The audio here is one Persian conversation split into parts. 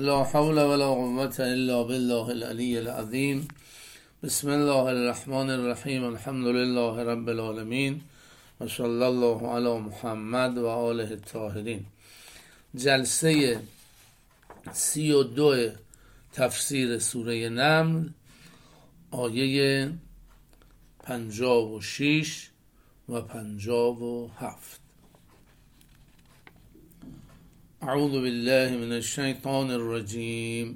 لا حول ولا قوة الا بالله العلی العظیم. بسم الله الرحمن الرحیم. الحمد لله رب العالمین و صلی الله علی محمد و آله الطاهرین. جلسه 32 تفسیر سوره نمل، آیه 56 و 57. اعوذ بالله من الشیطان الرجیم.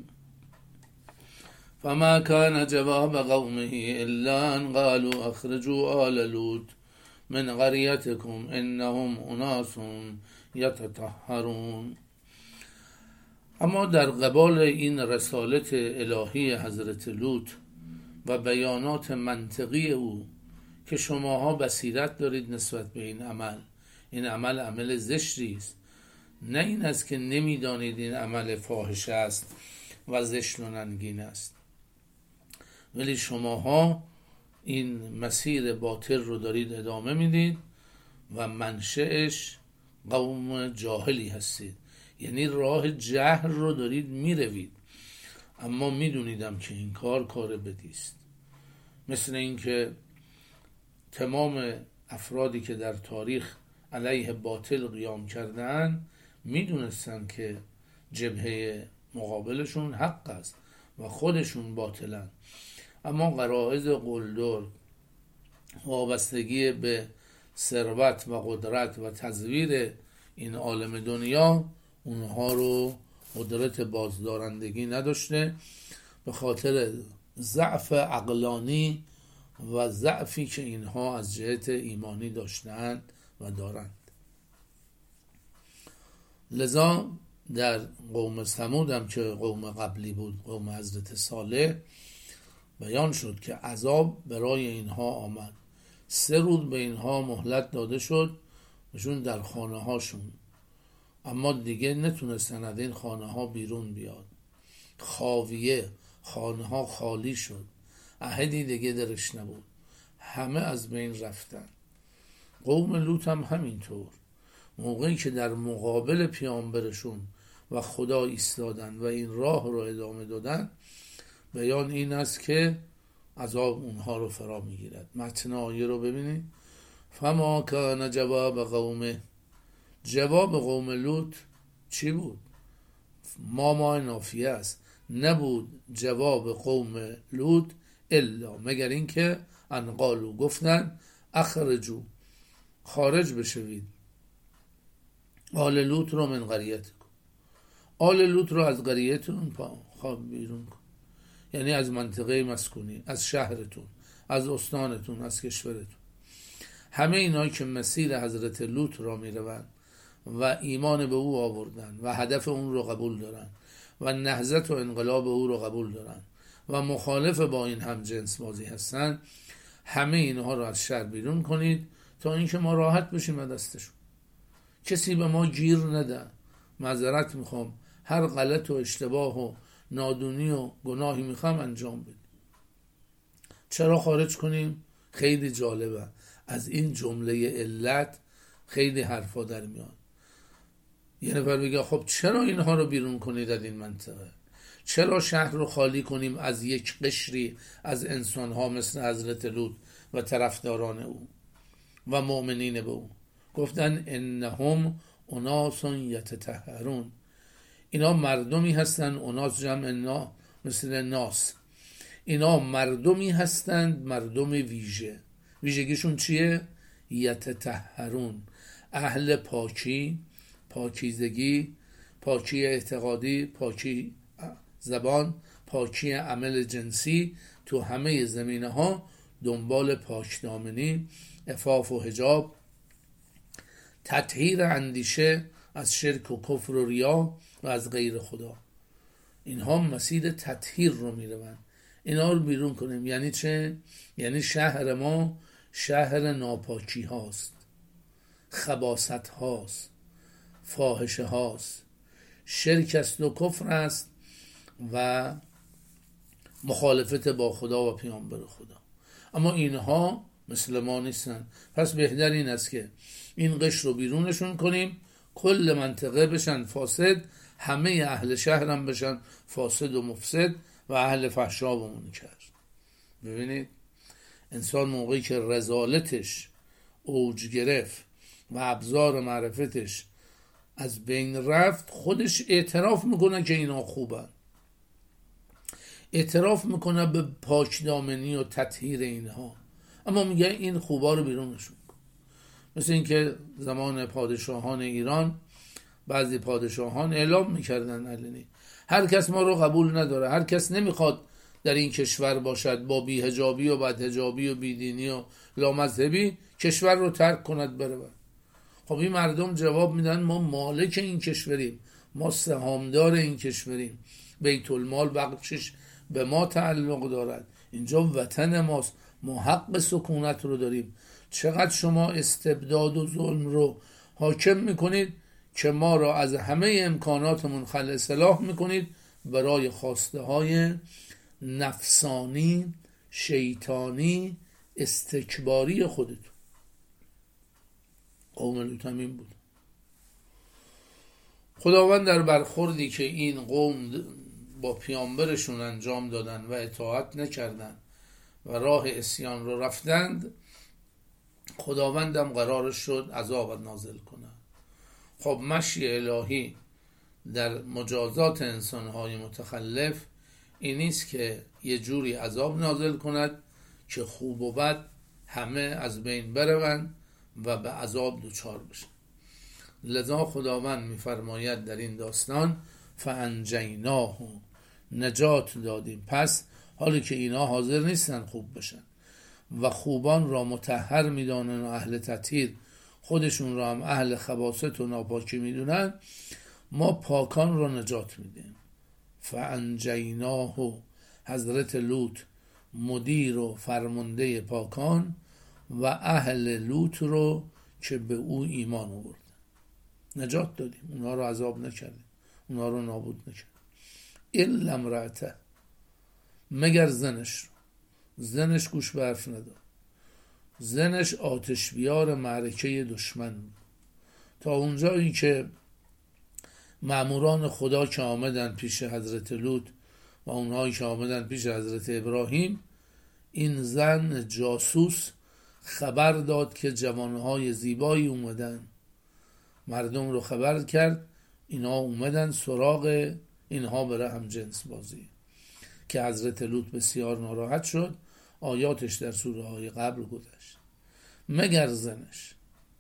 فما كان جواب قومه الا ان قالوا اخرجوا آل لوط من قريتكم انهم اناس یتطهرون. اما در قبال این رسالت الهی حضرت لوط و بیانات منطقی او که شماها بصیرت دارید نسبت به این عمل زشتی است، نه این است که نمیدانید این عمل فاحشه است و زشت و ننگین است، ولی شماها این مسیر باطل رو دارید ادامه میدید و منشأش قوم جاهلی هستید، یعنی راه جهل رو دارید میروید، اما میدونیدم که این کار بدی است. مثل اینکه تمام افرادی که در تاریخ علیه باطل قیام کردن میدونستن که جبهه مقابلشون حق است و خودشون باطلن، اما غرایز قلدر، وابستگی به ثروت و قدرت و تزویر این عالم دنیا اونها رو قدرت بازدارندگی نداشته، به خاطر ضعف عقلانی و ضعفی که اینها از جهت ایمانی داشتند و دارند. لذا در قوم ثمود هم که قوم قبلی بود، قوم حضرت صالح، بیان شد که عذاب برای اینها آمد. 3 روز به اینها مهلت داده شد بهشون در خانه هاشون، اما دیگه نتونستن از این خانه ها بیرون بیاد. خاویه، خانه ها خالی شد، احدی دیگه درش نبود، همه از بین رفتن. قوم لوط هم همینطور، موقعی که در مقابل پیامبرشون و خدا ایستادن و این راه رو ادامه دادن، بیان این است که عذاب اونها رو فرا میگیرد. متن آیه رو ببینید. فما کان جواب قومه، جواب قوم لوط چی بود؟ ما نافیه است، نبود جواب قوم لوط الا مگر این که ان قالوا، گفتن اخرجو، خارج بشوید، آل لوط رو من قریتکم، آل لوط رو از قریتون بیرون کن، یعنی از منطقه مسکونی، از شهرتون، از استانتون، از کشورتون. همه اینا که مسیر حضرت لوط را میروند و ایمان به او آوردن و هدف اون رو قبول دارن و نهضت و انقلاب او رو قبول دارن و مخالف با این هم جنس بازی هستن، همه اینها رو از شهر بیرون کنید تا اینکه ما راحت بشیم از دستشون، کسی به ما گیر نده. معذرت میخوام، هر غلط و اشتباه و نادونی و گناهی میخوام انجام بدیم. چرا خارج کنیم؟ خیلی جالبه، از این جمله علت خیلی حرفا در میاد. یه نفر بگه خب چرا اینها رو بیرون کنید از این منطقه؟ چرا شهر رو خالی کنیم از یک قشری از انسانها مثل حضرت لوط و طرفداران او و مؤمنین به او؟ گفتن انهم اناس یتطهرون، اینا مردمی هستند. اناس جمع مثل ناس، اینا مردمی هستند، مردم ویژه. ویژگیشون چیه؟ یتطهرون، اهل پاکی، پاکیزگی، پاکی اعتقادی، پاکی زبان، پاکی عمل جنسی، تو همه زمینه ها دنبال پاکدامنی، عفاف و حجاب، تطهیر اندیشه از شرک و کفر و ریا و از غیر خدا. اینها مسیر تطهیر رو میروند. اینا رو بیرون کنیم یعنی چه؟ یعنی شهر ما شهر ناپاکی هاست، خباثت هاست، فاحشه هاست، شرک است و کفر است و مخالفت با خدا و پیامبر خدا. اما اینها مثل ما نیستن. پس بهتر این است که این قشر رو بیرونشون کنیم، کل منطقه بشن فاسد، همه اهل شهرم بشن فاسد و مفسد و اهل فحشا و منکر. ببینید انسان موقعی که رذالتش اوج گرفت و ابزار معرفتش از بین رفت، خودش اعتراف میکنه که اینا خوبن، اعتراف میکنه به پاکدامنی و تطهیر اینها، اما میگه این خوبا رو بیرونشون کن. مثل اینکه زمان پادشاهان ایران بعضی پادشاهان اعلام میکردن علنی هر کس ما رو قبول نداره، هر کس نمیخواد در این کشور باشد با بی‌حجابی و بدحجابی و بیدینی و لامذهبی، کشور رو ترک کند بره. خب این مردم جواب میدن ما مالک این کشوریم، ما سهامدار این کشوریم، بیت المال بخشش به ما تعلق دارد، اینجا وطن ماست، ما حق سکونت رو داریم. چقدر شما استبداد و ظلم رو حاکم میکنید که ما را از همه امکاناتمون خلع اصلاح میکنید برای خواسته های نفسانی شیطانی استکباری خودتون. قوم لوط همین بود. خداوند در برخوردی که این قوم با پیامبرشون انجام دادن و اطاعت نکردن و راه عصیان رو رفتند، خداوندم قرارش شد عذاب نازل کنه. خب مشی الهی در مجازات انسانهای متخلف این نیست که یه جوری عذاب نازل کند که خوب و بد همه از بین بروند و به عذاب دچار بشن. لذا خداوند میفرماید در این داستان فانجیناه، نجات دادیم. پس حالی که اینا حاضر نیستن خوب بشن و خوبان را مطهر میدانن و اهل تطهیر، خودشون را هم اهل خباثت و ناپاکی میدونن، ما پاکان را نجات میدیم. فانجیناه، حضرت لوط مدیر و فرمانده پاکان و اهل لوط رو که به او ایمان آوردن نجات دادیم، اونا رو عذاب نکردیم، اونا رو نابود نکردیم. الا امرأته، مگر زنش گوش به حرف نداد. زنش آتش بیار معرکه دشمن بود. تا اونجایی که مأموران خدا که آمدن پیش حضرت لوط و اونهایی که آمدن پیش حضرت ابراهیم، این زن جاسوس خبر داد که جوانهای زیبایی اومدن، مردم رو خبر کرد، اینا اومدن سراغ اینها بره هم جنس بازی، که حضرت لوط بسیار ناراحت شد. آیاتش در سوره های قبل گذشت. مگر زنش،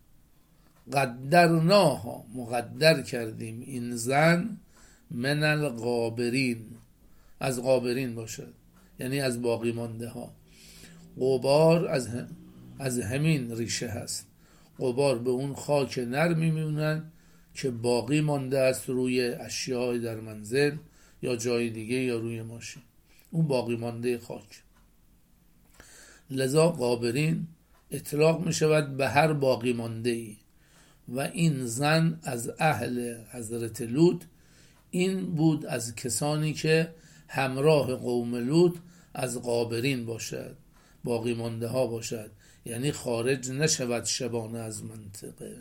قدرناها، مقدر کردیم این زن، من الغابرین، از غابرین باشد، یعنی از باقی مانده ها. غبار از همین ریشه هست. غبار به اون خاک نرمی میمونن که باقی مانده است روی اشیاء در منزل یا جای دیگه یا روی ماشین، اون باقی مانده خاک. لذا غابرین اطلاق می شود به هر باقی مانده ای. و این زن از اهل حضرت لوط این بود، از کسانی که همراه قوم لوط از غابرین باشد، باقی مانده ها باشد، یعنی خارج نشود شبانه از منطقه،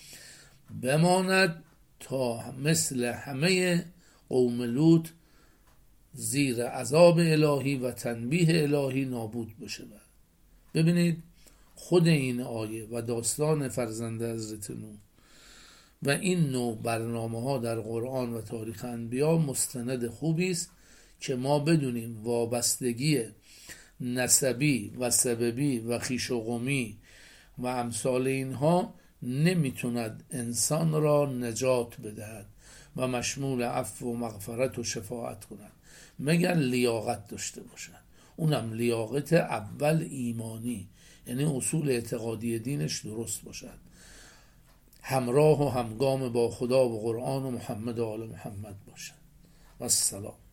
بماند تا مثل همه قوم لوط زیر عذاب الهی و تنبیه الهی نابود بشه. ببینید خود این آیه و داستان فرزند حضرت نوح و این نوع برنامه ها در قرآن و تاریخ انبیا مستند خوبی است که ما بدونیم وابستگی نسبی و سببی و خویش و قومی و امثال اینها نمیتوند انسان را نجات بدهد و مشمول عفو و مغفرت و شفاعت کند مگر لیاقت داشته باشد. اونم لیاقت اول ایمانی، یعنی اصول اعتقادی دینش درست باشد، همراه و همگام با خدا و قرآن و محمد و آل محمد باشد. و السلام.